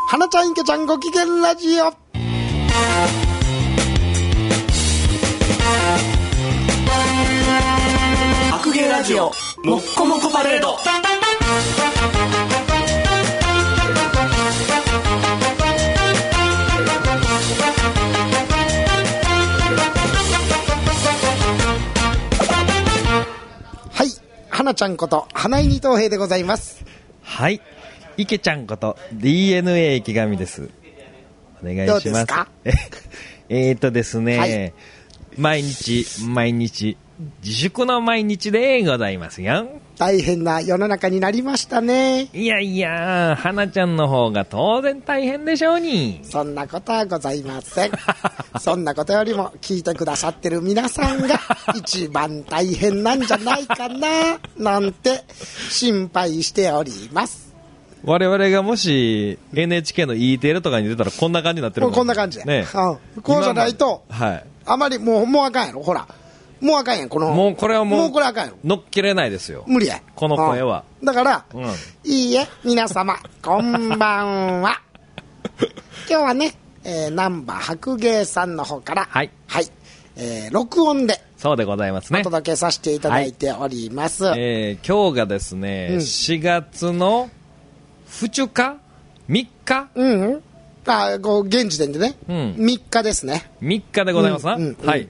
花ちゃん池ちゃんご機嫌ラジオ。 白芸ラジオもっこもこパレード。 はい、花ちゃんこと花井二等兵でございます。 はい、池ちゃんこと DNA 池上です。お願いします。 どうですか？ ですね、はい、毎日自粛の毎日でございますよ。 大変な世の中になりましたね。 いやいや、花ちゃんの方が当然大変でしょうに。 そんなことはございません。そんなことよりも聞いてくださってる皆さんが一番大変なんじゃないかななんて心配しております。 我々がもし NHK の E テレとかに出たらこんな感じになってるもん、 こんな感じや、 ね、 こうじゃないと、 はい、 あまりもうあかんやろ。ほらもうあかんやん。 もうこれはもうこれあかんやろ。 乗っけれないですよ。 無理や。 この声は。 だから、いいえ、皆様、こんばんは。今日はね、難波白芸さんの方から、はい、録音で、 そうでございますね。 お届けさせていただいております。 今日がですね、4月の2日 ?3 日？ 現時点でね、3日ですね。 3日でございますな。はい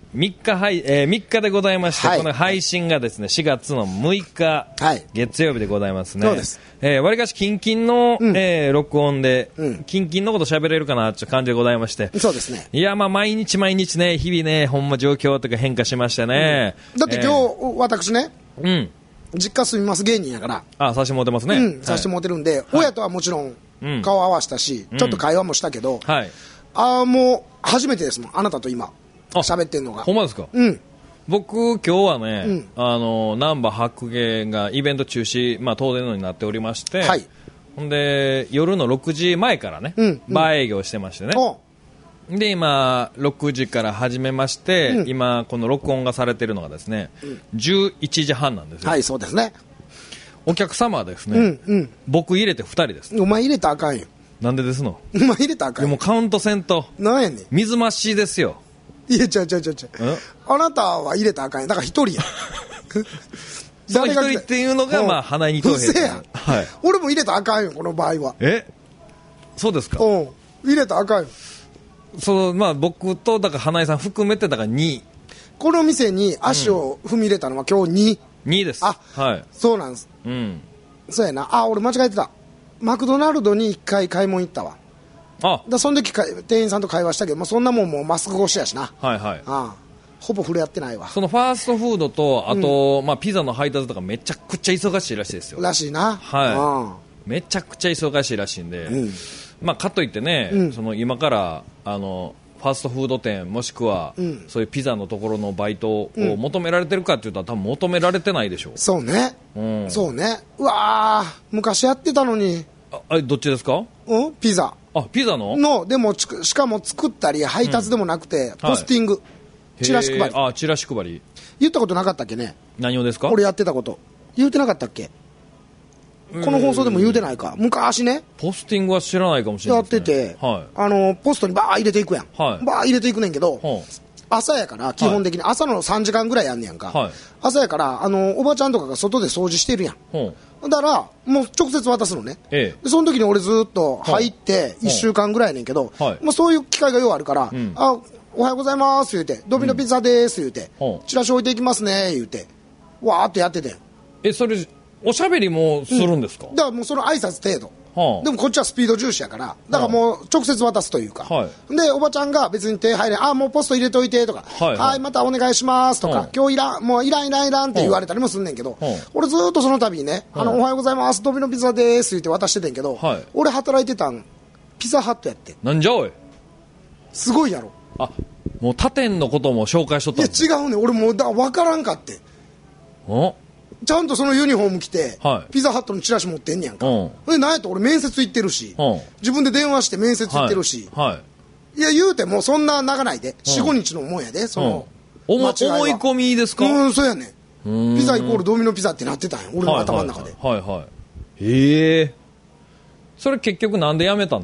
。3日でございまして、この配信がですね、4月の6日、月曜日でございますね。 そうです。 わりかしキンキンの、録音で、キンキンのこと喋れるかなっていう感じでございまして。 そうですね。 いや、まあ、毎日ね、日々ね、ほんま状況とか変化しましてね。 だって今日、私ね、実家住みます芸人やから。 さしてもらってますね。 さしてもらってるんで、親とはもちろん、顔合わせたし、ちょっと会話もしたけど、もう初めてですもん、あなたと今喋ってんのが。 ほんまですか？僕今日はね、難波白芸がイベント中止、当然のになっておりまして、ほんで夜の6時前からね、バー営業してましてね、で今6時から始めまして、今この録音がされてるのがですね、11時半なんですよ。 はい、そうですね。 お客様はですね、僕入れて2人です。 お前入れたらあかんよ。 なんでですの？ お前入れたらあかんよ。 もうカウントせんと。 なんやねん。 水増しですよ。 いや、ちゃあなたは入れたらあかんよ。だから一人や。 その一人っていうのが、花井二等兵。 うせや。 はい。 俺も入れたらあかんよ、この場合は。 そうですか？ 入れたらあかんよ。 僕と、だから花井さん含めて、だから2。 この店に足を踏み入れたのは今日 2です。はい。 そうなんです。そうやな。俺間違えてた。マクドナルドに1回買い物行ったわ。その時店員さんと会話したけど、そんなもんもうマスク越しやしな。ほぼ触れ合ってないわ。 そのファーストフードと、あと、ピザの配達とかめちゃくちゃ忙しいらしいですよ。 らしいな。 はい。めちゃくちゃ忙しいらしいんで、かといってね、今からファーストフード店もしくは、そういうピザのところのバイトを求められてるかって言ったら多分求められてないでしょう。 そうね、そうね。うわー、昔やってたのに。 どっちですか？ ピザ。 ピザのでもしかも作ったり配達でもなくて、ポスティング、チラシ配り。 チラシ配り言ったことなかったっけね？ 何をですか？ 俺やってたこと言うてなかったっけ？この放送でも言うてないか。昔ね、 ポスティングは知らないかもしれないですね。 やってて、ポストにバー入れていくやん、バー入れていくねんけど、朝やから基本的に朝の3時間ぐらいやんねやんか、朝やからおばちゃんとかが外で掃除してるやん、だからもう直接渡すのね、でその時に俺ずっと入って1週間ぐらいやねんけど、そういう機会がようあるから、おはようございます言うて、ドミノピザです言うて、チラシ置いていきますね言うて、わーっとやってて。 それおしゃべりもするんですか？ だからもうその挨拶程度、でもこっちはスピード重視やから、だからもう直接渡すというか、でおばちゃんが別に手入れん、もうポスト入れといてとか、またお願いしますとか、今日もういらんって言われたりもすんねんけど、俺ずっとその度にね、おはようございますドミノピザですって言って渡しててんけど、俺働いてたんピザハットやって。 なんじゃおい、 すごいやろ。 もう他店のことも紹介しとったんです。 いや違うね、俺もうだから分からんかって。ちゃんとそのユニフォーム着て、ピザハットのチラシ持ってんねやんか。でなんやったら俺面接行ってるし、自分で電話して面接行ってるし、いや言うてもそんな長ないで、4、5日のもんやで、その思い込みですか？ そうやねん。ピザイコールドミノピザってなってたんや、俺の頭の中で。 それ結局なんで辞めたんですか？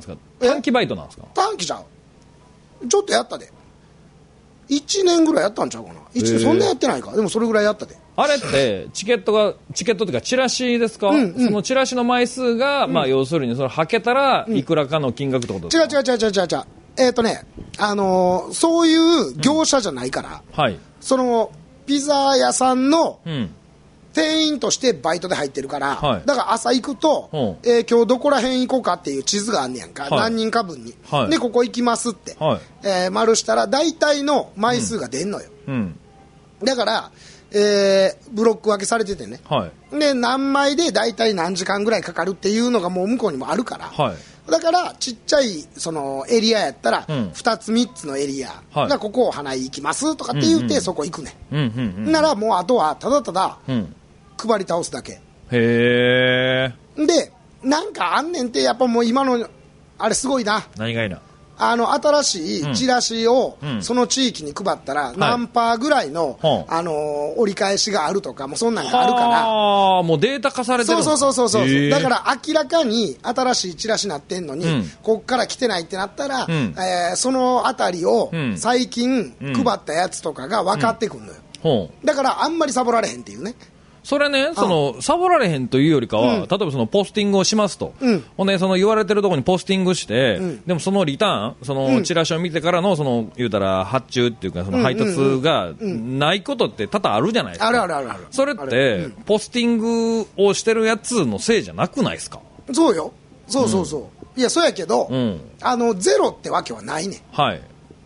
短期バイトなんですか？ 短期ちゃう。ちょっとやったで。1年ぐらいやったんちゃうかな。1年そんなやってないか。でもそれぐらいやったで。 あれってチケットっていうかチラシですか？そのチラシの枚数が、まあ要するにそれはけたらいくらかの金額ってことですか？ 違う。そういう業者じゃないから、 はい。 そのピザ屋さんの店員としてバイトで入ってるから、 はい、 だから朝行くと、今日どこら辺行こうかっていう地図があんねやんか、何人か分に、でここ行きますって、丸したら大体の枚数が出んのよ、だから、ブロック分けされててね、で何枚で大体何時間ぐらいかかるっていうのがもう向こうにもあるから、だからちっちゃいそのエリアやったら2つ3つのエリアがここを花井行きますとかって言ってそこ行くねん、ならもうあとはただただ配り倒すだけ。 へー。でなんかあんねんって、やっぱもう今のあれすごいな。 何がいいな。 新しいチラシをその地域に配ったら何パーぐらいの、折り返しがあるとか、もうそんなんがあるから、 もうデータ化されてる。 そうだから明らかに新しいチラシになってんのに、こっから来てないってなったら、その辺りを最近配ったやつとかが分かってくるのよ、だからあんまりサボられへんっていうね。 それね、サボられへんというよりかは、例えばそのポスティングをしますと、ほんでその言われてるところにポスティングして、でもそのリターン、そのチラシを見てからの言うたら発注っていうかその配達がないことって多々あるじゃないですか。 ある。 それってポスティングをしてるやつのせいじゃなくないですか？ そうよ。そう。いやそうやけど、ゼロってわけはないね。 はい。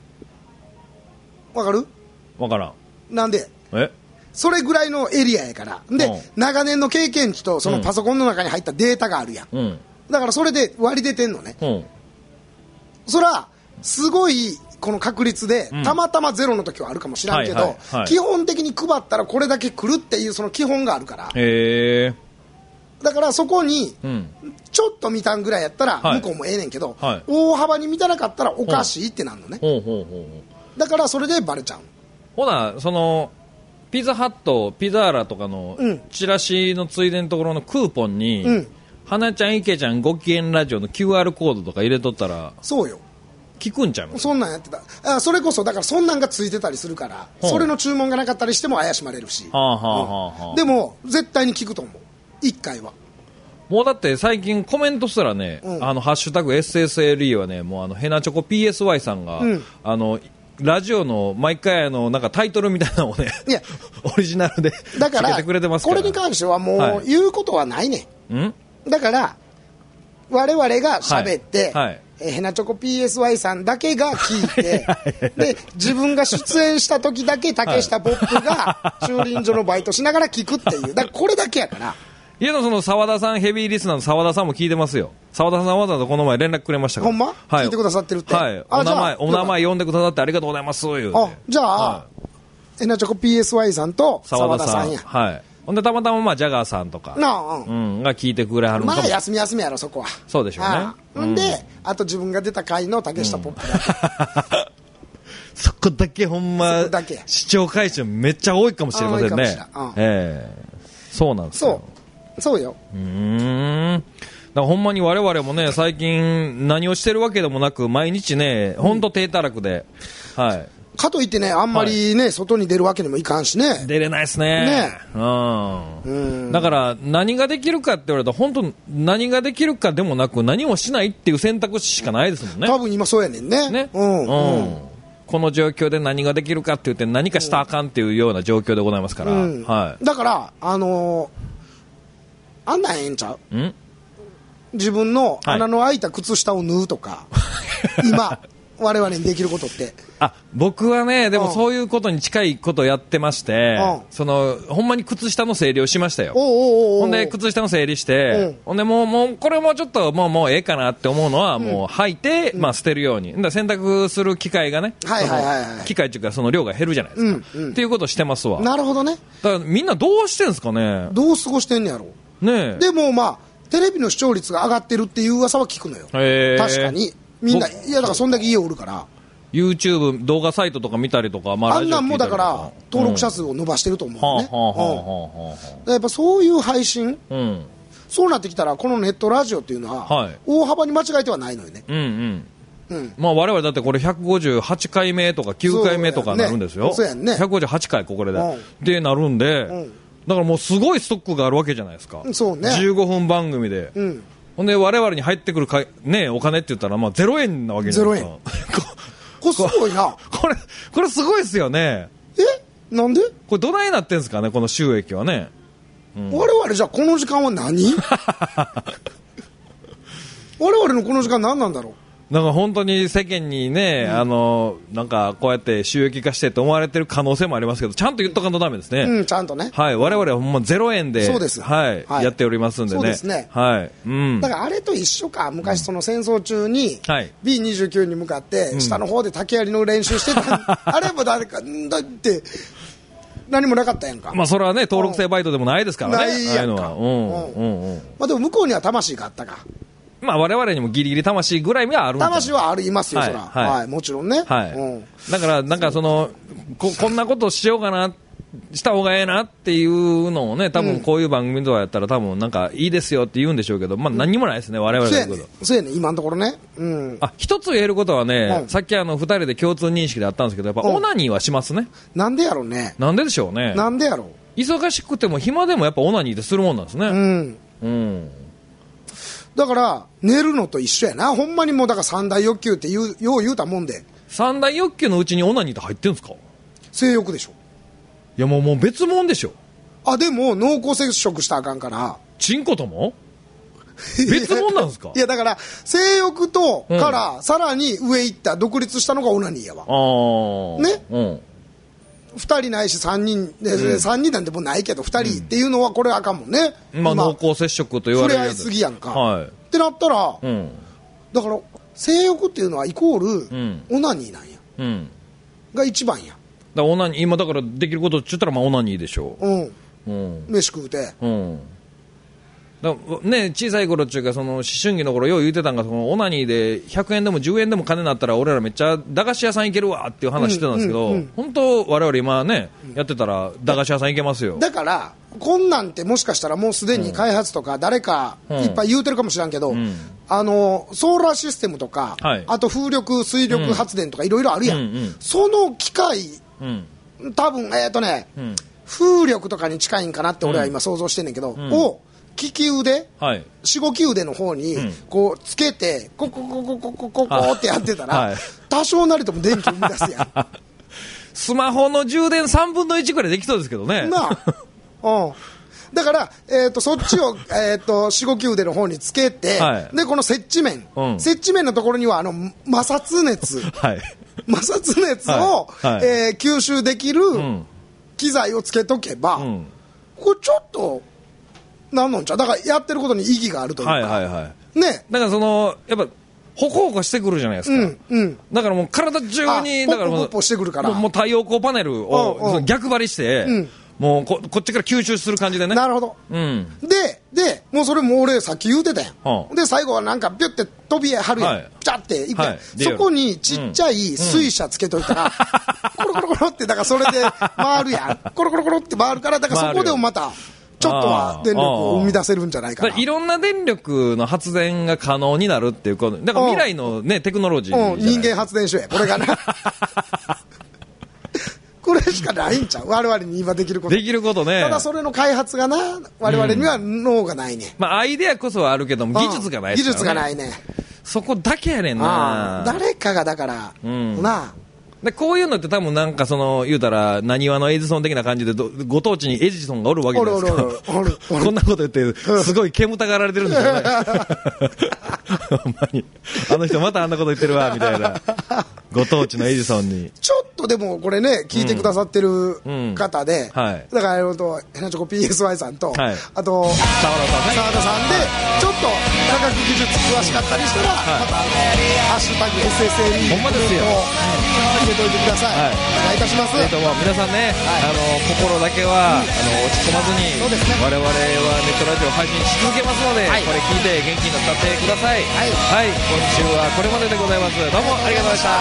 わかる？ わからん。 なんで？それぐらいのエリアやから。で、長年の経験値とそのパソコンの中に入ったデータがあるやん。だからそれで割り出てんのね。そらすごいこの確率で、たまたまゼロの時はあるかもしらんけど、基本的に配ったらこれだけ来るっていうその基本があるから。だからそこにちょっと見たんぐらいやったら向こうもええねんけど、大幅に見たなかったらおかしいってなるのね。だからそれでバレちゃう。 ほなそのピザハット、ピザーラとかのチラシのついでのところのクーポンに、花ちゃん、池ちゃん、ごきげんラジオの QR コードとか入れとったら、 そうよ。 聞くんちゃうの？ そんなんやってた。それこそ、だからそんなんがついてたりするから、それの注文がなかったりしても怪しまれるし。でも、絶対に聞くと思う。1回は。 もうだって最近コメントすらね、ハッシュタグ SSLE はね、もうヘナチョコ PSY さんが、ラジオの毎回なんかタイトルみたいなのをね、オリジナルでつけてくれてますから。 これに関してはもう言うことはないね。だから我々が喋って、ヘナチョコ PSY さんだけが聞いてで自分が出演した時だけ竹下ポップが駐輪場のバイトしながら聞くっていう、だからこれだけやから。 いや、その澤田さん、ヘビーリスナーの澤田さんも聞いてますよ。澤田さんわざわざこの前連絡くれましたから。 ほんま？聞いてくださってるって。 お名前呼んでくださってありがとうございます言うて。 じゃあ、ヘナチョコ PSY さんと澤田さんや。 ほんでたまたまジャガーさんとかが聞いてくれはるのかも。 休みやろそこは。 そうでしょうね。 ほんで、あと自分が出た回の竹下ポップだけ。 そこだけほんま視聴回数めっちゃ多いかもしれませんね。そうなんですよ。 そうよ。 だからほんまに我々もね、最近何をしてるわけでもなく毎日ね、ほんと低たらくで、 かといってね、あんまりね、外に出るわけにもいかんしね。 出れないですね。だから何ができるかって言われたら本当何ができるかでもなく何もしないっていう選択肢しかないですもんね。 多分今そうやねんね。 この状況で何ができるかって言って何かしたらあかんっていうような状況でございますから。 だからあんなんええんちゃう？自分の穴の開いた靴下を縫うとか今我々にできることって。 僕はね、でもそういうことに近いことをやってまして、ほんまに靴下の整理をしましたよ。ほんで靴下の整理して、ほんでもうこれもちょっともうええかなって思うのはもう履いて、捨てるように。洗濯する機会がね、機会っていうかその量が減るじゃないですか。っていうことをしてますわ。 なるほどね。 だからみんなどうしてんすかね。 どう過ごしてんねやろね。でもテレビの視聴率が上がってるっていう噂は聞くのよ。確かにみんな、いやだからそんだけ家おるから YouTube 動画サイトとか見たりとか、 あんなんもだから登録者数を伸ばしてると思うね。やっぱそういう配信、 そうなってきたらこのネットラジオっていうのは大幅に間違えてはないのよね。まあ我々だってこれ158回目とか9回目とかなるんですよ。 そうやんね。 158回これでなるんで、だからもうすごいストックがあるわけじゃないですか。 そうね。 15分番組で。ほんで我々に入ってくるお金って言ったらまあ0円なわけじゃないですか。 これすごいな。 これすごいですよね。 なんで？ これどないなってんですかね、この収益はね。 我々じゃあこの時間は何？我々のこの時間何なんだろう。 なんか本当に世間にね、なんかこうやって収益化してと思われてる可能性もありますけど、ちゃんと言っとかんとダメですね。 ちゃんとね。 はい、我々はほんま0円で、 そうです。 やっておりますんでね。 そうですね。 はい。 だからあれと一緒か、昔その戦争中に、B29 に向かって、下の方で竹槍の練習してた、あれも誰か、だって、何もなかったやんか。 まあそれはね、登録制バイトでもないですからね。 ないやんか。まあでも向こうには魂があったか。 まあ我々にもギリギリ魂ぐらいはあるんです魂はありますよ、そら。はい、もちろんね。 だから、なんかこんなことしようかな、した方がええなっていうのをね、多分こういう番組とかやったら多分なんかいいですよって言うんでしょうけど、まあ何にもないですね、我々の言うこと。 そうやね、今のところね。 一つ言えることはね、さっき2人で共通認識であったんですけど、やっぱオナニーはしますね。 なんでやろうね。 なんででしょうね。 なんでやろう。 忙しくても暇でもやっぱオナニーってするもんなんですね。 だから寝るのと一緒やな。ほんまにもうだから三大欲求ってよう言うたもんで。 三大欲求のうちにオナニーって入ってるんですか？ 性欲でしょ。 いやもう別物でしょ。 でも濃厚接触したらあかんから。 チンコとも別物なんですか？ いやだから性欲とからさらに上行った独立したのがオナニーやわ。ね。2人ないし3人で、3人なんてもうないけど2人っていうのはこれあかんもんね。 まあ濃厚接触と言われるやつ。 触れ合いすぎやんか。ってなったら、だから性欲っていうのはイコールオナニーなんや。が一番や。 だオナニー今だからできることって言ったらまあオナニーでしょう。 飯食うて。 だね、小さい頃っていうかその思春期の頃よう言うてたんが、そのオナニーで100円でも10円でも金になったら俺らめっちゃ駄菓子屋さん行けるわっていう話してたんですけど、本当我々今ね、やってたら駄菓子屋さん行けますよ。 だからこんなんてもしかしたらもうすでに開発とか誰かいっぱい言うてるかもしれんけど、ソーラーシステムとか、あと風力水力発電とかいろいろあるやん。その機械、多分風力とかに近いんかなって俺は今想像してんねんけど、を利き腕、しごき腕の方にこうつけてコってやってたら、多少なりとも電気生み出すやん。 スマホの充電3分の1ぐらいできそうですけどね。 だから、そっちを、しごき腕の方につけて、でこの接地面、接地面のところには摩擦熱、摩擦熱を、吸収できる機材をつけとけば、これちょっとなんのんちゃう。だからやってることに意義があるというか、ね。 だからやっぱホコホコしてくるじゃないですか。だからもう体中にだからもう太陽光パネルを逆張りして、もうこっちから吸収する感じでね。 なるほど。でもうそれも俺さっき言うてたやん。で最後はなんかピュって飛び張るやん。ピチャっていくやん。そこにちっちゃい水車つけといたら、コロコロコロってだからそれで回るやん。コロコロコロって回るから、だからそこでもまたちょっとは電力を生み出せるんじゃないかな。 いろんな電力の発電が可能になるっていうこと。だから未来のね、テクノロジー。 人間発電所や、これがな。これしかないんちゃう、我々に今できること。 できることね。 ただそれの開発がな、我々には脳がないね。 まあアイデアこそはあるけども、技術がないですからね。 技術がないね。 そこだけやねんな。 誰かがだから、なでこういうのって多分なんか言うたらなにわのエジソン的な感じでご当地にエジソンがおるわけじゃないですか。こんなこと言ってすごい煙たがられてるんですよね。ほんまにあの人またあんなこと言ってるわみたいな。ご当地のエジソンにちょっとでもこれね聞いてくださってる方で、だからヘナチョコ PSY さんと、あと澤田さんでちょっと科学技術詳しかったりしたら、またハッシュタグ SSLE ほんまですよ、 入れといてください。お願いいたします。 皆さんね、心だけは落ち込まずに、我々はネットラジオ配信し続けますので、これ聞いて元気になってください。はい、今週はこれまででございます。どうもありがとうございました。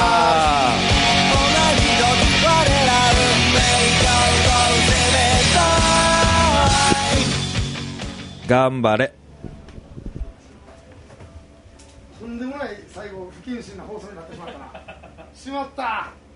頑張れ。 とんでもない最後不謹慎な放送になってしまったなしまった